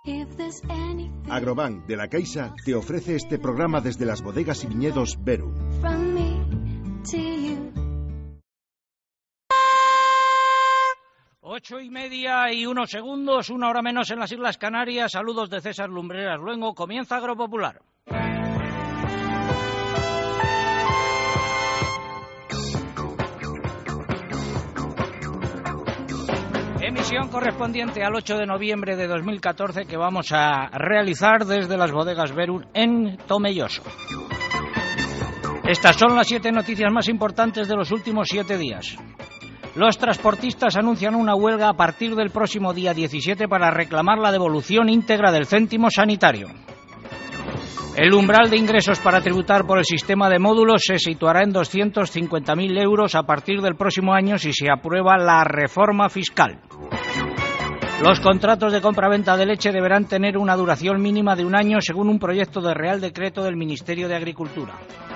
Agrobank de La Caixa te ofrece este programa desde las bodegas y viñedos Verum. 8:01, 1 hora menos en las Islas Canarias. Saludos de César Lumbreras Luengo. Comienza Agropopular. Emisión correspondiente al 8 de noviembre de 2014 que vamos a realizar desde las bodegas Verum en Tomelloso. Estas son las 7 noticias más importantes de los últimos 7 días. Los transportistas anuncian una huelga a partir del próximo día 17 para reclamar la devolución íntegra del céntimo sanitario. El umbral de ingresos para tributar por el sistema de módulos se situará en 250.000 euros a partir del próximo año si se aprueba la reforma fiscal. Los contratos de compraventa de leche deberán tener una duración mínima de 1 año según un proyecto de Real Decreto del Ministerio de Agricultura.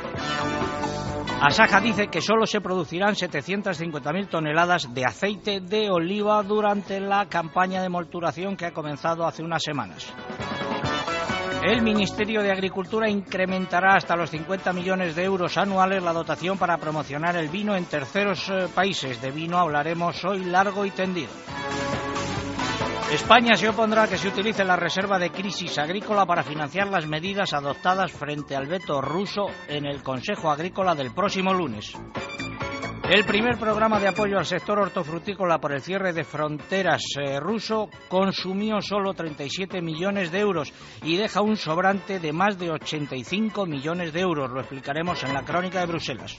Asaja dice que solo se producirán 750.000 toneladas de aceite de oliva durante la campaña de molturación que ha comenzado hace unas semanas. El Ministerio de Agricultura incrementará hasta los 50 millones de euros anuales la dotación para promocionar el vino en terceros países. De vino hablaremos hoy largo y tendido. España se opondrá a que se utilice la reserva de crisis agrícola para financiar las medidas adoptadas frente al veto ruso en el Consejo Agrícola del próximo lunes. El primer programa de apoyo al sector hortofrutícola por el cierre de fronteras ruso consumió solo 37 millones de euros y deja un sobrante de más de 85 millones de euros. Lo explicaremos en la crónica de Bruselas.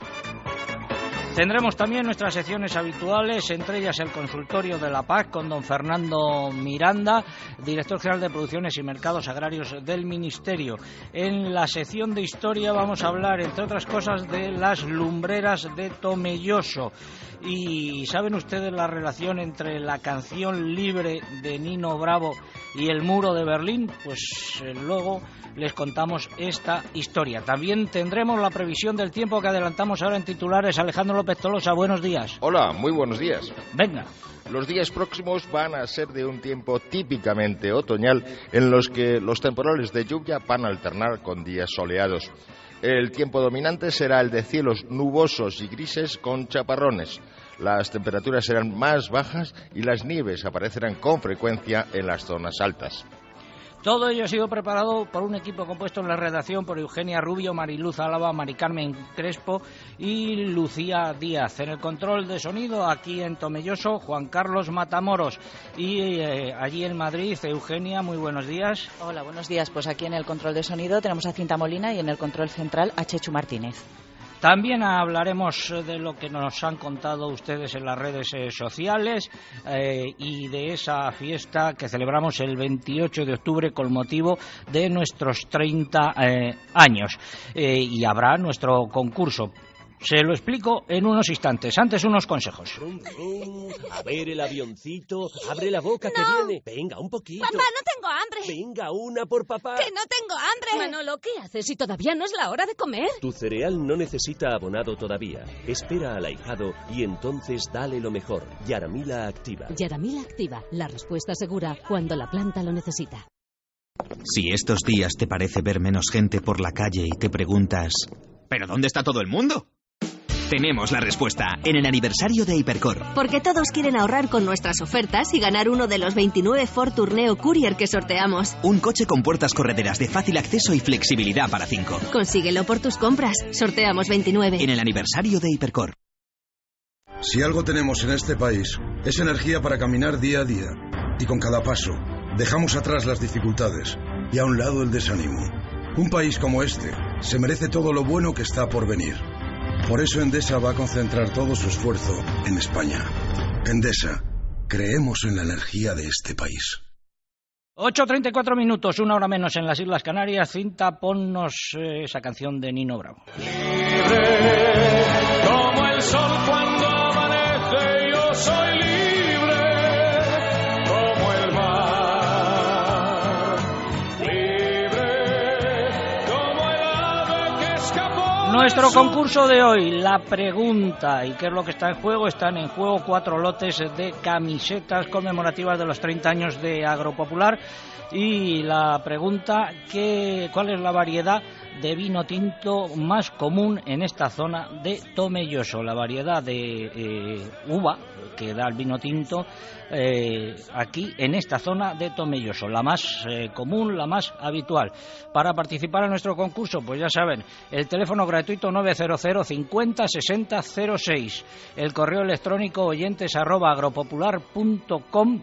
Tendremos también nuestras secciones habituales, entre ellas el consultorio de la PAC con don Fernando Miranda, director general de Producciones y Mercados Agrarios del Ministerio. En la sección de historia vamos a hablar, entre otras cosas, de las lumbreras de Tomelloso. Y ¿saben ustedes la relación entre la canción Libre de Nino Bravo y el muro de Berlín? Pues luego les contamos esta historia. También tendremos la previsión del tiempo que adelantamos ahora en titulares. Alejandro López Tolosa, buenos días. Hola, muy buenos días. Venga. Los días próximos van a ser de un tiempo típicamente otoñal en los que los temporales de lluvia van a alternar con días soleados. El tiempo dominante será el de cielos nubosos y grises con chaparrones. Las temperaturas serán más bajas y las nieves aparecerán con frecuencia en las zonas altas. Todo ello ha sido preparado por un equipo compuesto en la redacción por Eugenia Rubio, Mariluz Álava, Mari Carmen Crespo y Lucía Díaz. En el control de sonido, aquí en Tomelloso, Juan Carlos Matamoros. Y allí en Madrid, Eugenia, muy buenos días. Hola, buenos días. Pues aquí en el control de sonido tenemos a Cinta Molina y en el control central a Chechu Martínez. También hablaremos de lo que nos han contado ustedes en las redes sociales y de esa fiesta que celebramos el 28 de octubre con motivo de nuestros 30 años. Y habrá nuestro concurso. Se lo explico en unos instantes. Antes, unos consejos. Frum, frum. A ver el avioncito. Abre la boca, no. que viene. Venga, un poquito. Papá, no tengo hambre. Venga, una por papá. Que no tengo hambre. Manolo, ¿qué haces si todavía no es la hora de comer? Tu cereal no necesita abonado todavía. Espera al ahijado y entonces dale lo mejor. Yaramila Activa. Yaramila Activa, la respuesta segura cuando la planta lo necesita. Si estos días te parece ver menos gente por la calle y te preguntas ¿pero dónde está todo el mundo? Tenemos la respuesta en el aniversario de Hipercor. Porque todos quieren ahorrar con nuestras ofertas y ganar uno de los 29 Ford Tourneo Courier que sorteamos. Un coche con puertas correderas de fácil acceso y flexibilidad para 5. Consíguelo por tus compras. Sorteamos 29. En el aniversario de Hipercor. Si algo tenemos en este país, es energía para caminar día a día. Y con cada paso, dejamos atrás las dificultades y a un lado el desánimo. Un país como este se merece todo lo bueno que está por venir. Por eso Endesa va a concentrar todo su esfuerzo en España. Endesa, creemos en la energía de este país. 8:34 minutos, 1 hora menos en las Islas Canarias. Cinta, ponnos esa canción de Nino Bravo. Libre como el sol cuando amanece, yo soy libre como el mar. Libre como el ave que escapó. Nuestro concurso de hoy, la pregunta, ¿y qué es lo que está en juego? Están en juego 4 lotes de camisetas conmemorativas de los 30 años de Agropopular. Y la pregunta, ¿cuál es la variedad de vino tinto más común en esta zona de Tomelloso? La variedad de uva que da el vino tinto aquí en esta zona de Tomelloso, la más común, la más habitual. Para participar en nuestro concurso, pues ya saben, el teléfono gratuito 900 50 60 06, el correo electrónico oyentes@agropopular.com.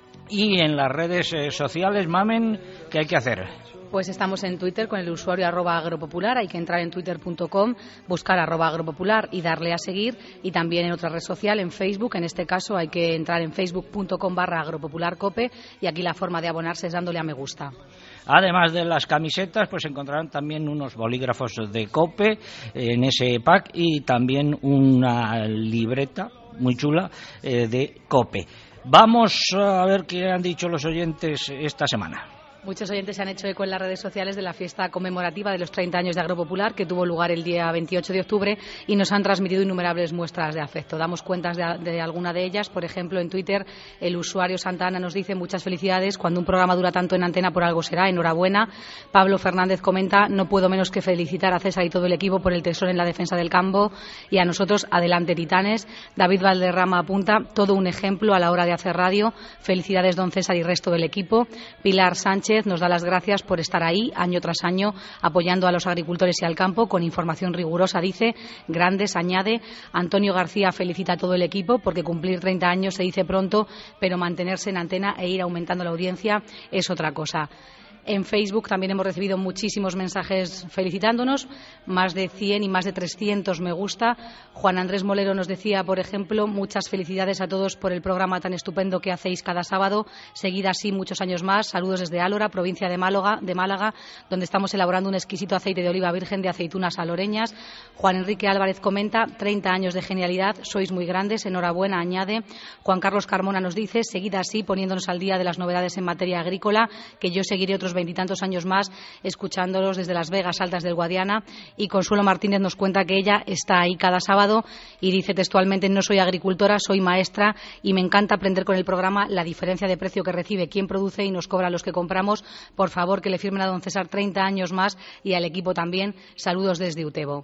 Y en las redes sociales, Mamen, ¿qué hay que hacer? Pues estamos en Twitter con el usuario @agropopular, hay que entrar en twitter.com, buscar @agropopular y darle a seguir, y también en otra red social, en Facebook, en este caso hay que entrar en facebook.com/agropopularcope, y aquí la forma de abonarse es dándole a me gusta. Además de las camisetas, pues encontrarán también unos bolígrafos de COPE en ese pack, y también una libreta muy chula de COPE. Vamos a ver qué han dicho los oyentes esta semana. Muchos oyentes se han hecho eco en las redes sociales de la fiesta conmemorativa de los 30 años de Agropopular, que tuvo lugar el día 28 de octubre, y nos han transmitido innumerables muestras de afecto. Damos cuentas de alguna de ellas. Por ejemplo, en Twitter, el usuario Santa Ana nos dice: muchas felicidades, cuando un programa dura tanto en antena por algo será, enhorabuena. Pablo Fernández comenta: no puedo menos que felicitar a César y todo el equipo por el tesoro en la defensa del campo, y a nosotros, adelante titanes. David Valderrama apunta: todo un ejemplo a la hora de hacer radio, felicidades don César y resto del equipo. Pilar Sánchez nos da las gracias por estar ahí año tras año apoyando a los agricultores y al campo con información rigurosa, dice, grandes, añade. Antonio García felicita a todo el equipo porque cumplir 30 años se dice pronto, pero mantenerse en antena e ir aumentando la audiencia es otra cosa. En Facebook también hemos recibido muchísimos mensajes felicitándonos, más de 100 y más de 300 me gusta. Juan Andrés Molero nos decía, por ejemplo: muchas felicidades a todos por el programa tan estupendo que hacéis cada sábado, seguid así muchos años más. Saludos desde Álora, provincia de Málaga, donde estamos elaborando un exquisito aceite de oliva virgen de aceitunas aloreñas. Juan Enrique Álvarez comenta: 30 años de genialidad, sois muy grandes, enhorabuena, añade. Juan Carlos Carmona nos dice: seguid así poniéndonos al día de las novedades en materia agrícola, que yo seguiré otros 20 y tantos años más escuchándolos desde las Vegas Altas del Guadiana. Y Consuelo Martínez nos cuenta que ella está ahí cada sábado y dice textualmente: no soy agricultora, soy maestra y me encanta aprender con el programa la diferencia de precio que recibe quien produce y nos cobra a los que compramos. Por favor, que le firmen a don César 30 años más y al equipo también. Saludos desde Utebo.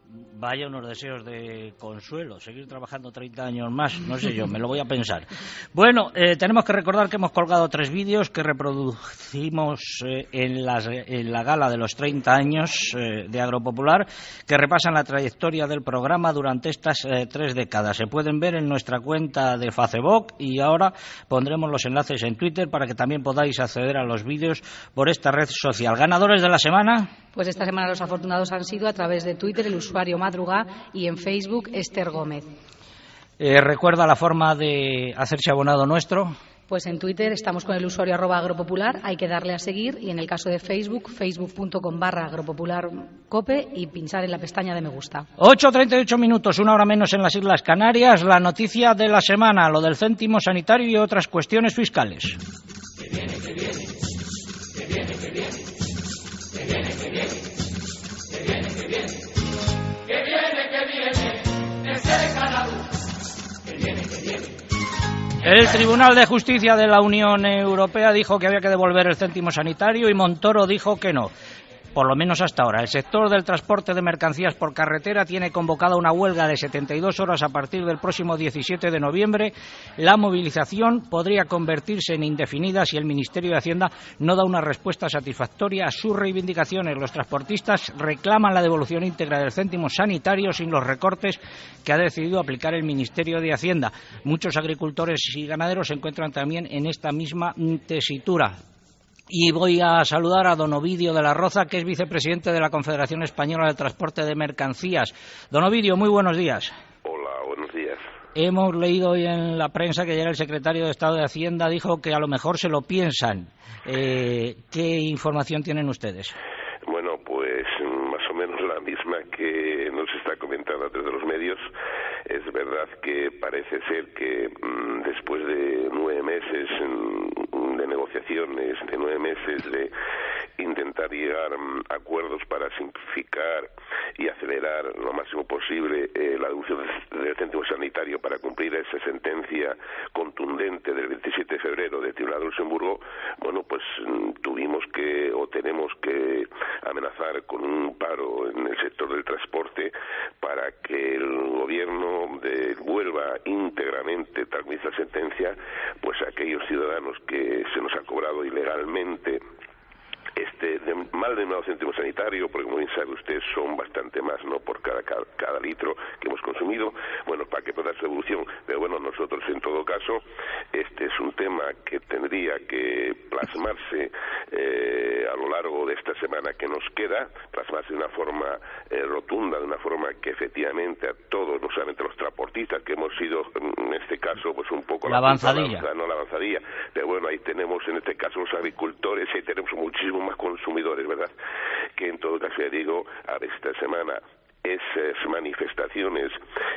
Vaya unos deseos de Consuelo, seguir trabajando 30 años más, no sé yo, me lo voy a pensar. Bueno, tenemos que recordar que hemos colgado 3 vídeos que reproducimos en la gala de los 30 años de Agropopular, que repasan la trayectoria del programa durante estas 3 décadas. Se pueden ver en nuestra cuenta de Facebook, y ahora pondremos los enlaces en Twitter para que también podáis acceder a los vídeos por esta red social. ¿Ganadores de la semana? Pues esta semana los afortunados han sido, a través de Twitter, el usuario Madruga, y en Facebook Esther Gómez. ¿Recuerda la forma de hacerse abonado nuestro? Pues en Twitter estamos con el usuario @agropopular, hay que darle a seguir, y en el caso de Facebook, facebook.com/agropopularcope, y pinchar en la pestaña de me gusta. 8:38 minutos, 1 hora menos en las Islas Canarias. La noticia de la semana, lo del céntimo sanitario y otras cuestiones fiscales. Que viene, que viene, que viene, que viene, que viene, que viene, que viene, que viene, que viene, que viene, desde Canadá, que viene, que viene. El Tribunal de Justicia de la Unión Europea dijo que había que devolver el céntimo sanitario y Montoro dijo que no. Por lo menos hasta ahora. El sector del transporte de mercancías por carretera tiene convocada una huelga de 72 horas a partir del próximo 17 de noviembre. La movilización podría convertirse en indefinida si el Ministerio de Hacienda no da una respuesta satisfactoria a sus reivindicaciones. Los transportistas reclaman la devolución íntegra del céntimo sanitario sin los recortes que ha decidido aplicar el Ministerio de Hacienda. Muchos agricultores y ganaderos se encuentran también en esta misma tesitura. Y voy a saludar a don Ovidio de la Roza, que es vicepresidente de la Confederación Española de Transporte de Mercancías. Don Ovidio, muy buenos días. Hola, buenos días. Hemos leído hoy en la prensa que ayer el secretario de Estado de Hacienda dijo que a lo mejor se lo piensan. ¿Qué información tienen ustedes? Bueno, pues más o menos la misma que nos está comentando a través de los medios. Es verdad que parece ser que después de 9 meses de negociaciones, de 9 meses de intentar llegar a acuerdos para simplificar y acelerar lo máximo posible la devolución del céntimo sanitario para cumplir esa sentencia contundente del 27 de febrero del Tribunal de Luxemburgo, bueno, pues tenemos que amenazar con un paro en el sector del transporte para que el gobierno devuelva íntegramente, tal como dice la sentencia, pues a aquellos ciudadanos que se nos ha cobrado ilegalmente mal de 9 céntimos sanitario, porque como bien sabe usted son bastante más, ¿no?, por cada litro que hemos consumido, bueno, para que pueda dar su devolución. Pero bueno, nosotros en todo caso, este es un tema que tendría que plasmarse a lo largo de esta semana que nos queda, plasmarse de una forma rotunda, de una forma que efectivamente a todos, no solamente a los transportistas, que hemos sido en este caso pues un poco la avanzadilla, pero bueno, ahí tenemos en este caso los agricultores, y ahí tenemos muchísimos más consumidores, ¿verdad? Que en todo caso, ya digo, a ver, esta semana esas manifestaciones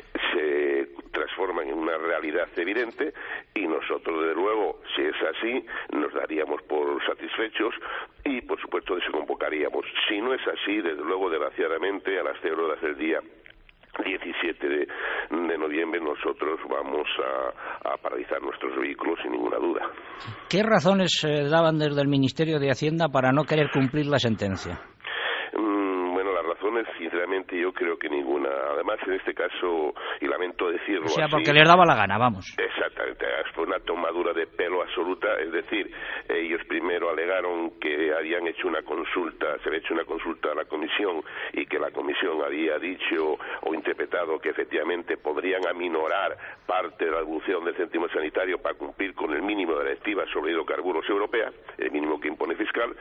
se transforman en una realidad evidente y nosotros, desde luego, si es así, nos daríamos por satisfechos y, por supuesto, desconvocaríamos. Si no es así, desde luego, desgraciadamente, a las 0 horas del día 17 de noviembre nosotros vamos a paralizar nuestros vehículos sin ninguna duda. ¿Qué razones daban desde el Ministerio de Hacienda para no querer cumplir la sentencia? Bueno, las razones, sinceramente, yo creo que ninguna. Además, en este caso, y lamento decirlo así... O sea, porque les daba la gana, vamos. Exactamente, fue una tomadura de pelo absoluta, es decir, ellos primero alegaron que habían hecho una consulta, se había hecho una consulta a la Comisión y que la Comisión había dicho o interpretado que efectivamente podrían aminorar parte de la devolución del céntimo sanitario para cumplir con el mínimo de la directiva sobre hidrocarburos europea, el mínimo que impone fiscal.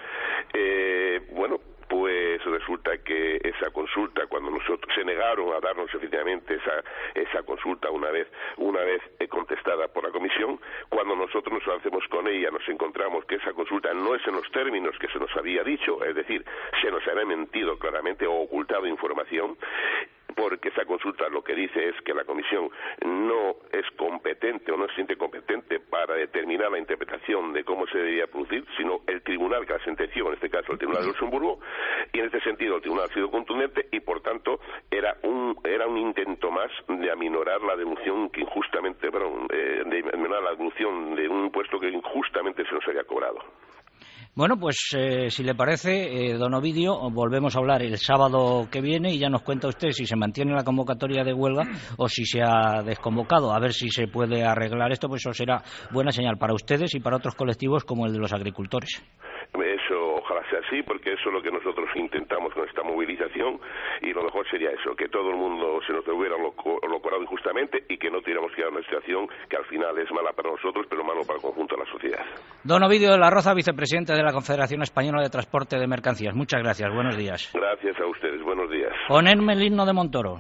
Bueno, pues resulta que esa consulta, cuando nosotros se negaron a darnos efectivamente esa consulta una vez contestada por la Comisión, cuando nosotros nos hacemos con ella nos encontramos que esa consulta no es en los términos que se nos había dicho, es decir, se nos había mentido claramente o ocultado información, porque esa consulta lo que dice es que la Comisión no es competente o no se siente competente para determinar la interpretación de cómo se debería producir, sino el tribunal que la sentenció, en este caso el Tribunal de Luxemburgo, y en este sentido el tribunal ha sido contundente y por tanto era un intento más de aminorar la devolución que injustamente, de aminorar la devolución de un impuesto que injustamente se nos había cobrado. Bueno, pues si le parece, don Ovidio, volvemos a hablar el sábado que viene y ya nos cuenta usted si se mantiene la convocatoria de huelga o si se ha desconvocado. A ver si se puede arreglar esto, pues eso será buena señal para ustedes y para otros colectivos como el de los agricultores. Eso ojalá sea así, porque eso es lo que nosotros intentamos con esta movilización y lo mejor sería eso, que todo el mundo se nos devuelva lo cobrado injustamente y que no tuviéramos que llegar a una situación que al final es mala para nosotros pero malo para el conjunto de la sociedad. Don Ovidio de la Roza, vicepresidente de la Confederación Española de Transporte de Mercancías. Muchas gracias, buenos días. Gracias a ustedes, buenos días. Ponerme el himno de Montoro.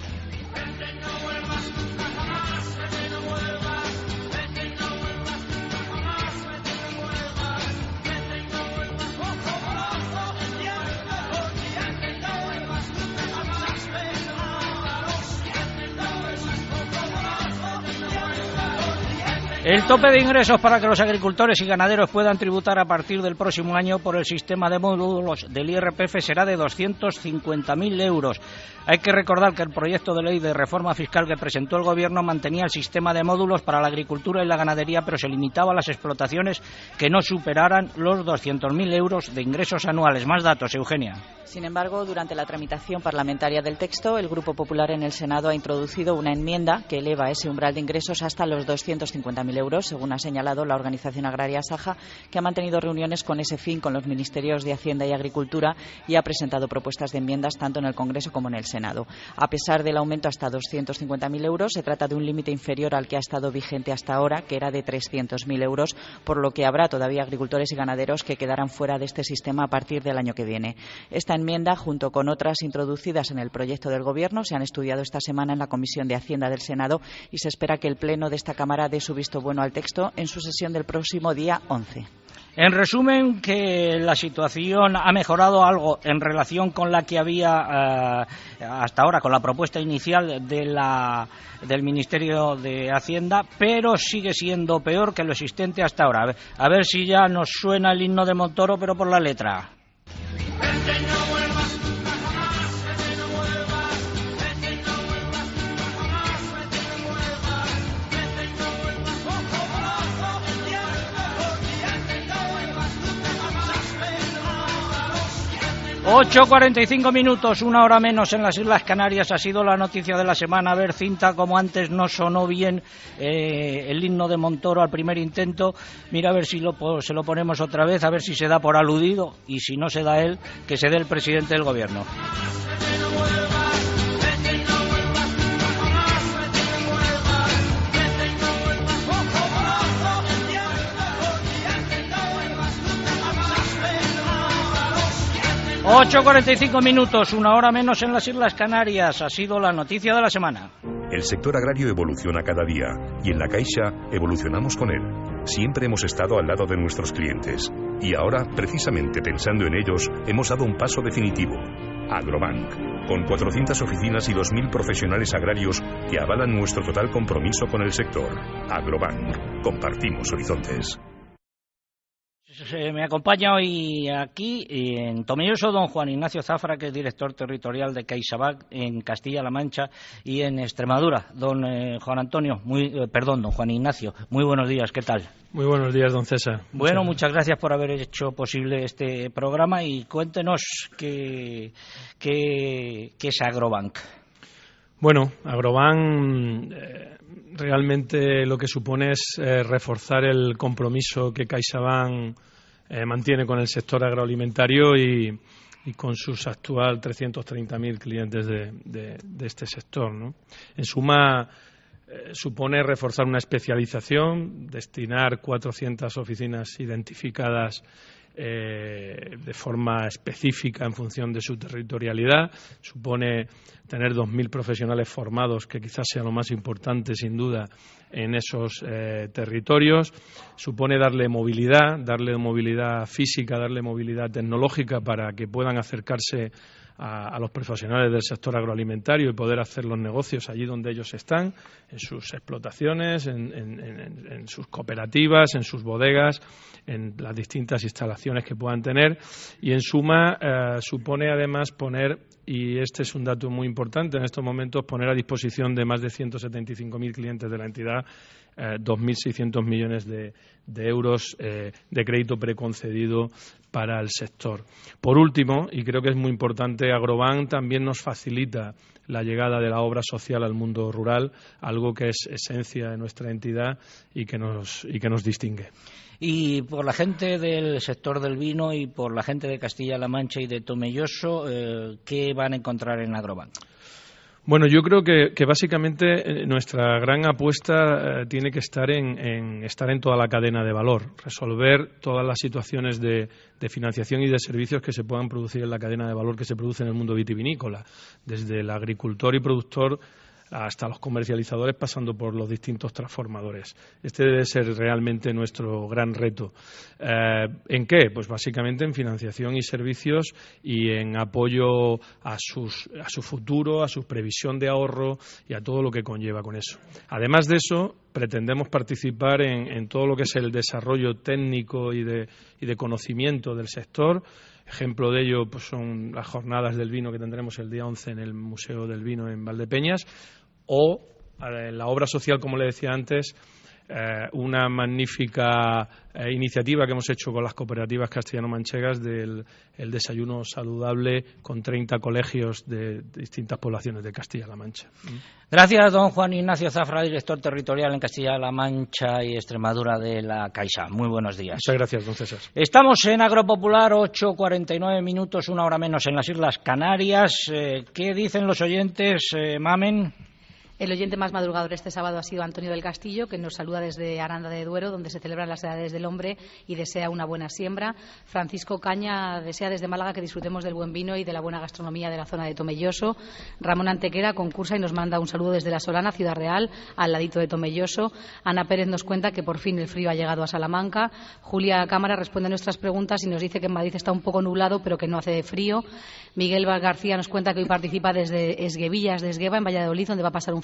El tope de ingresos para que los agricultores y ganaderos puedan tributar a partir del próximo año por el sistema de módulos del IRPF será de 250.000 euros. Hay que recordar que el proyecto de ley de reforma fiscal que presentó el Gobierno mantenía el sistema de módulos para la agricultura y la ganadería, pero se limitaba a las explotaciones que no superaran los 200.000 euros de ingresos anuales. Más datos, Eugenia. Sin embargo, durante la tramitación parlamentaria del texto, el Grupo Popular en el Senado ha introducido una enmienda que eleva ese umbral de ingresos hasta los 250.000 euros, según ha señalado la organización agraria Saja, que ha mantenido reuniones con ese fin con los ministerios de Hacienda y Agricultura y ha presentado propuestas de enmiendas tanto en el Congreso como en el Senado. A pesar del aumento hasta 250.000 euros, se trata de un límite inferior al que ha estado vigente hasta ahora, que era de 300.000 euros, por lo que habrá todavía agricultores y ganaderos que quedarán fuera de este sistema a partir del año que viene. Esta enmienda, junto con otras introducidas en el proyecto del Gobierno, se han estudiado esta semana en la Comisión de Hacienda del Senado y se espera que el Pleno de esta Cámara dé su visto bueno al texto en su sesión del próximo día 11. En resumen, que la situación ha mejorado algo en relación con la que había hasta ahora, con la propuesta inicial del Ministerio de Hacienda, pero sigue siendo peor que lo existente hasta ahora. A ver si ya nos suena el himno de Montoro, pero por la letra. ...8:45, una hora menos en las Islas Canarias. Ha sido la noticia de la semana. A ver, Cinta, como antes no sonó bien el himno de Montoro al primer intento, mira a ver si se lo ponemos otra vez, a ver si se da por aludido, y si no se da él, que se dé el presidente del gobierno. ...8:45, una hora menos en las Islas Canarias. Ha sido la noticia de la semana. El sector agrario evoluciona cada día y en La Caixa evolucionamos con él. Siempre hemos estado al lado de nuestros clientes y ahora, precisamente pensando en ellos, hemos dado un paso definitivo. Agrobank, con 400 oficinas y 2.000 profesionales agrarios que avalan nuestro total compromiso con el sector. Agrobank, compartimos horizontes. Me acompaña hoy aquí en Tomelloso don Juan Ignacio Zafra, que es director territorial de CaixaBank en Castilla-La Mancha y en Extremadura. Don Juan Ignacio, muy buenos días, ¿qué tal? Muy buenos días, don César. Bueno, muchas gracias por haber hecho posible este programa y cuéntenos qué es Agrobank. Bueno, Agrobank realmente lo que supone es reforzar el compromiso que CaixaBank mantiene con el sector agroalimentario y con sus actual 330.000 clientes de este sector, ¿no? En suma, supone reforzar una especialización, destinar 400 oficinas identificadas de forma específica en función de su territorialidad, supone tener 2.000 profesionales formados, que quizás sea lo más importante sin duda en esos territorios, supone darle movilidad física, darle movilidad tecnológica para que puedan acercarse a los profesionales del sector agroalimentario y poder hacer los negocios allí donde ellos están, en sus explotaciones, en sus cooperativas, en sus bodegas, en las distintas instalaciones que puedan tener. Y en suma supone además poner, y este es un dato muy importante en estos momentos, poner a disposición de más de 175.000 clientes de la entidad 2.600 millones de euros de crédito preconcedido para el sector. Por último, y creo que es muy importante, Agrobank también nos facilita la llegada de la obra social al mundo rural, algo que es esencia de nuestra entidad y que nos distingue. Y por la gente del sector del vino y por la gente de Castilla-La Mancha y de Tomelloso, ¿qué van a encontrar en Agrobank? Bueno, yo creo que básicamente nuestra gran apuesta tiene que estar en estar en toda la cadena de valor, resolver todas las situaciones de financiación y de servicios que se puedan producir en la cadena de valor que se produce en el mundo vitivinícola, desde el agricultor y productor hasta los comercializadores, pasando por los distintos transformadores. Este debe ser realmente nuestro gran reto. ¿En qué? Pues básicamente en financiación y servicios y en apoyo a su futuro, a su previsión de ahorro y a todo lo que conlleva con eso. Además de eso, pretendemos participar en todo lo que es el desarrollo técnico y de conocimiento del sector. Ejemplo de ello pues son las jornadas del vino que tendremos el día 11 en el Museo del Vino en Valdepeñas, o la obra social, como le decía antes, una magnífica iniciativa que hemos hecho con las cooperativas castellano-manchegas del el desayuno saludable con 30 colegios de distintas poblaciones de Castilla-La Mancha. Gracias, don Juan Ignacio Zafra, director territorial en Castilla-La Mancha y Extremadura de la Caixa. Muy buenos días. Muchas gracias, don César. Estamos en Agropopular, 8:49, una hora menos en las Islas Canarias. ¿Qué dicen los oyentes, Mamen? El oyente más madrugador este sábado ha sido Antonio del Castillo, que nos saluda desde Aranda de Duero, donde se celebran las Edades del Hombre, y desea una buena siembra. Francisco Caña desea desde Málaga que disfrutemos del buen vino y de la buena gastronomía de la zona de Tomelloso. Ramón Antequera concursa y nos manda un saludo desde La Solana, Ciudad Real, al ladito de Tomelloso. Ana Pérez nos cuenta que por fin el frío ha llegado a Salamanca. Julia Cámara responde a nuestras preguntas y nos dice que en Madrid está un poco nublado, pero que no hace frío. Miguel García nos cuenta que hoy participa desde Esguevillas de Esgueva, en Valladolid, donde va a pasar un fin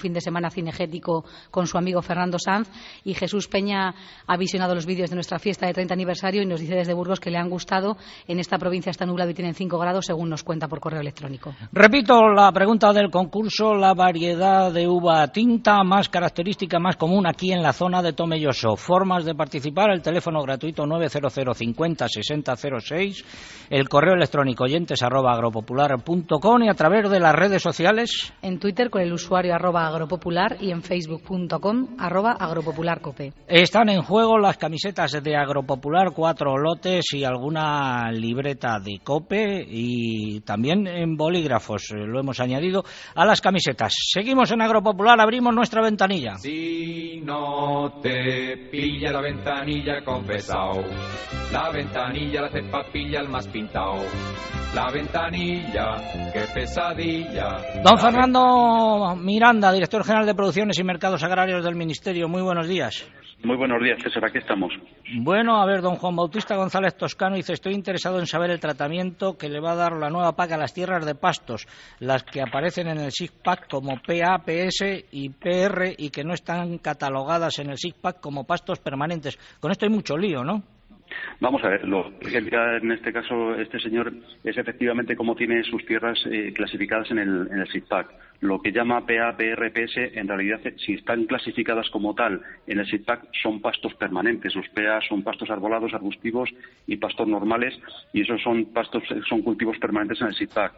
fin de semana cinegético con su amigo Fernando Sanz. Y Jesús Peña ha visionado los vídeos de nuestra fiesta de 30 aniversario y nos dice desde Burgos que le han gustado. En esta provincia está nublado y tienen 5 grados, según nos cuenta por correo electrónico. Repito la pregunta del concurso: la variedad de uva tinta más característica, más común aquí en la zona de Tomelloso. Formas de participar: el teléfono gratuito 900 50 60 06, el correo electrónico oyentes@agropopular.com y a través de las redes sociales. En Twitter con el usuario @agropopular y en facebook.com @agropopularcope. Están en juego las camisetas de Agropopular, 4 lotes y alguna libreta de COPE, y también en bolígrafos, lo hemos añadido a las camisetas. Seguimos en Agropopular, abrimos nuestra ventanilla. Si no te pilla la ventanilla, confesao. La ventanilla la hace papilla el más pintao. La ventanilla, qué pesadilla. Don Fernando Miranda, director general de Producciones y Mercados Agrarios del Ministerio. Muy buenos días. Muy buenos días, César, aquí estamos. Bueno, a ver, don Juan Bautista González Toscano dice: estoy interesado en saber el tratamiento que le va a dar la nueva PAC a las tierras de pastos, las que aparecen en el SICPAC como PA, PS y PR y que no están catalogadas en el SICPAC como pastos permanentes. Con esto hay mucho lío, ¿no? Vamos a ver, lo que en este caso este señor es efectivamente cómo tiene sus tierras clasificadas en el SICPAC. Lo que llama PA, PR, PS, en realidad, si están clasificadas como tal en el SICPAC, son pastos permanentes. Los PA son pastos arbolados, arbustivos y pastos normales, y esos son cultivos permanentes en el SICPAC.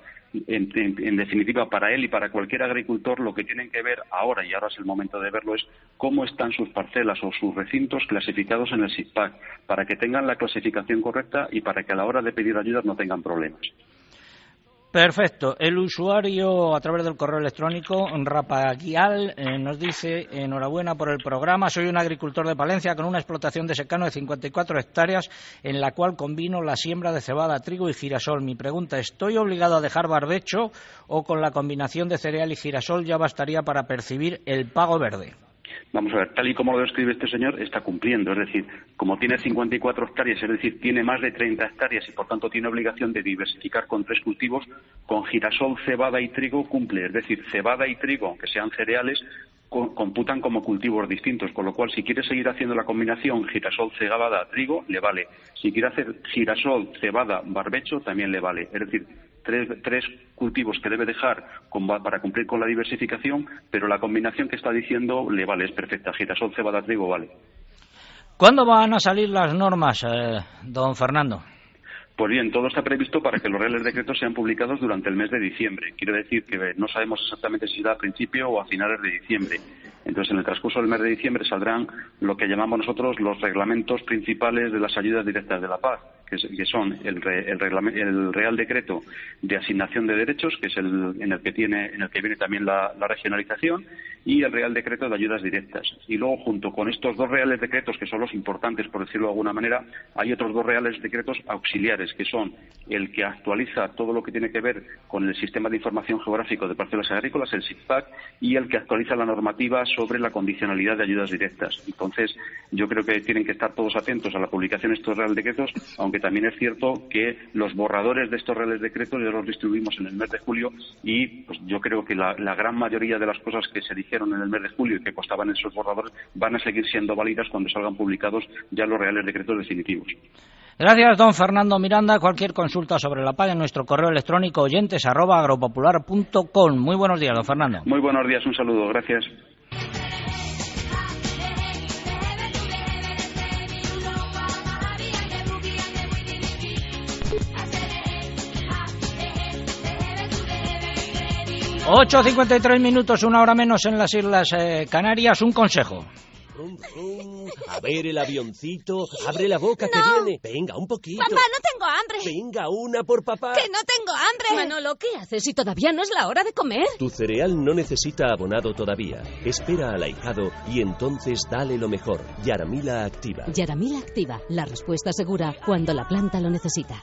En definitiva, para él y para cualquier agricultor, lo que tienen que ver ahora, y ahora es el momento de verlo, es cómo están sus parcelas o sus recintos clasificados en el SICPAC, para que tengan la clasificación correcta y para que a la hora de pedir ayudas no tengan problemas. Perfecto. El usuario, a través del correo electrónico, Rapaguial, nos dice: enhorabuena por el programa, soy un agricultor de Palencia con una explotación de secano de 54 hectáreas en la cual combino la siembra de cebada, trigo y girasol. Mi pregunta: ¿estoy obligado a dejar barbecho o con la combinación de cereal y girasol ya bastaría para percibir el pago verde? Vamos a ver, tal y como lo describe este señor, está cumpliendo. Es decir, como tiene 54 hectáreas, es decir, tiene más de 30 hectáreas y por tanto tiene obligación de diversificar con 3 cultivos, con girasol, cebada y trigo cumple. Es decir, cebada y trigo, aunque sean cereales, computan como cultivos distintos, con lo cual si quiere seguir haciendo la combinación girasol, cebada, trigo, le vale. Si quiere hacer girasol, cebada, barbecho, también le vale. Es decir, tres cultivos que debe dejar para cumplir con la diversificación, pero la combinación que está diciendo le vale, es perfecta. Girasol, cebada, trigo, vale. ¿Cuándo van a salir las normas, don Fernando? Pues bien, todo está previsto para que los reales decretos sean publicados durante el mes de diciembre. Quiere decir que no sabemos exactamente si será a principio o a finales de diciembre. Entonces, en el transcurso del mes de diciembre saldrán lo que llamamos nosotros los reglamentos principales de las ayudas directas de la PAC, que son el Real Decreto de Asignación de Derechos, que es en el que viene también la regionalización, y el Real Decreto de Ayudas Directas. Y luego, junto con estos 2 reales decretos, que son los importantes, por decirlo de alguna manera, hay otros 2 reales decretos auxiliares, que son el que actualiza todo lo que tiene que ver con el Sistema de Información Geográfico de Parcelas Agrícolas, el SICPAC, y el que actualiza la normativa sobre la condicionalidad de ayudas directas. Entonces, yo creo que tienen que estar todos atentos a la publicación de estos reales decretos, aunque también es cierto que los borradores de estos reales decretos ya los distribuimos en el mes de julio y pues, yo creo que la gran mayoría de las cosas que se dijeron en el mes de julio y que costaban en esos borradores van a seguir siendo válidas cuando salgan publicados ya los reales decretos definitivos. Gracias, don Fernando Miranda. Cualquier consulta sobre la PAC en nuestro correo electrónico oyentes@agropopular.com. Muy buenos días, don Fernando. Muy buenos días, un saludo, gracias. Ocho 53 minutos, 1 hora menos en las Islas Canarias. Un consejo. A ver el avioncito, abre la boca que viene. Venga, un poquito. Papá, no tengo hambre. Venga, una por papá. Que no tengo hambre. Manolo, ¿qué haces si todavía no es la hora de comer? Tu cereal no necesita abonado todavía. Espera al ahijado y entonces dale lo mejor. Yaramila Activa. Yaramila Activa, la respuesta segura cuando la planta lo necesita.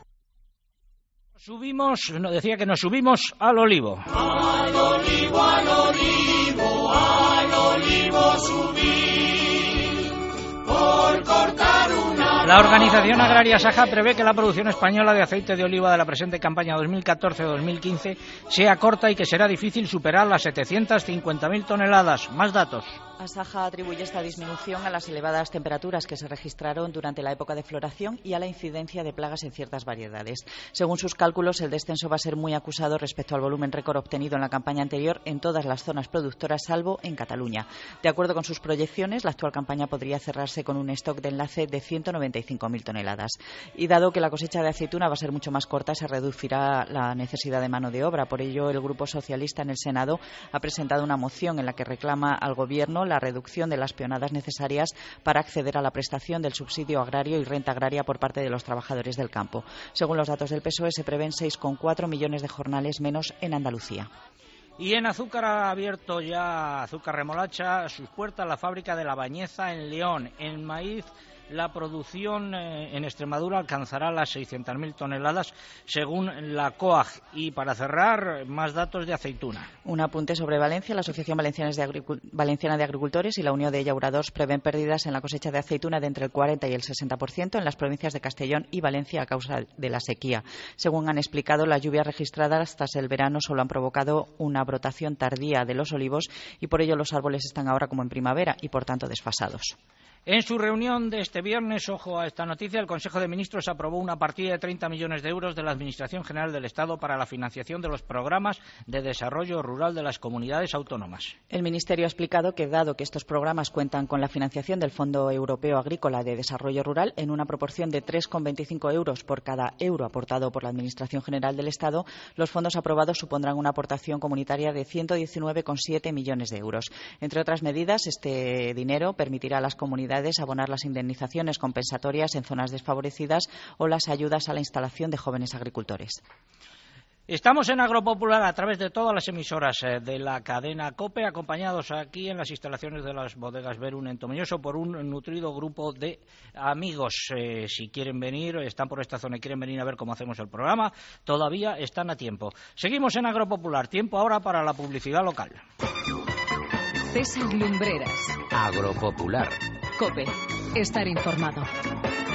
Decía que nos subimos al olivo. Al olivo, al olivo, al olivo subí por cortar una La Organización Agraria Saja prevé que la producción española de aceite de oliva de la presente campaña 2014-2015 sea corta y que será difícil superar las 750.000 toneladas. Más datos. Asaja atribuye esta disminución a las elevadas temperaturas que se registraron durante la época de floración y a la incidencia de plagas en ciertas variedades. Según sus cálculos, el descenso va a ser muy acusado respecto al volumen récord obtenido en la campaña anterior en todas las zonas productoras, salvo en Cataluña. De acuerdo con sus proyecciones, la actual campaña podría cerrarse con un stock de enlace de 195.000 toneladas. Y dado que la cosecha de aceituna va a ser mucho más corta, se reducirá la necesidad de mano de obra. Por ello, el Grupo Socialista en el Senado ha presentado una moción en la que reclama al Gobierno la reducción de las peonadas necesarias para acceder a la prestación del subsidio agrario y renta agraria por parte de los trabajadores del campo. Según los datos del PSOE, se prevén 6,4 millones de jornales menos en Andalucía. Y en azúcar ha abierto ya Azúcar Remolacha sus puertas la fábrica de La Bañeza en León. En maíz, la producción en Extremadura alcanzará las 600.000 toneladas según la COAG. Y para cerrar, más datos de aceituna. Un apunte sobre Valencia. La Asociación Valenciana de Agricultores y la Unión de Llauradors prevén pérdidas en la cosecha de aceituna de entre el 40 y el 60% en las provincias de Castellón y Valencia a causa de la sequía. Según han explicado, las lluvias registradas tras el verano solo han provocado una brotación tardía de los olivos y por ello los árboles están ahora como en primavera y por tanto desfasados. En su reunión de este viernes, ojo a esta noticia, el Consejo de Ministros aprobó una partida de 30 millones de euros de la Administración General del Estado para la financiación de los programas de desarrollo rural de las comunidades autónomas. El Ministerio ha explicado que, dado que estos programas cuentan con la financiación del Fondo Europeo Agrícola de Desarrollo Rural en una proporción de 3,25 euros por cada euro aportado por la Administración General del Estado, los fondos aprobados supondrán una aportación comunitaria de 119,7 millones de euros. Entre otras medidas, este dinero permitirá a las comunidades abonar las indemnizaciones compensatorias en zonas desfavorecidas o las ayudas a la instalación de jóvenes agricultores. Estamos en Agropopular a través de todas las emisoras de la cadena COPE, acompañados aquí en las instalaciones de las bodegas Berun en Tomelloso por un nutrido grupo de amigos. Si quieren venir, están por esta zona y quieren venir a ver cómo hacemos el programa, todavía están a tiempo. Seguimos en Agropopular, tiempo ahora para la publicidad local. César Lumbreras. Agropopular. COPE. Estar informado.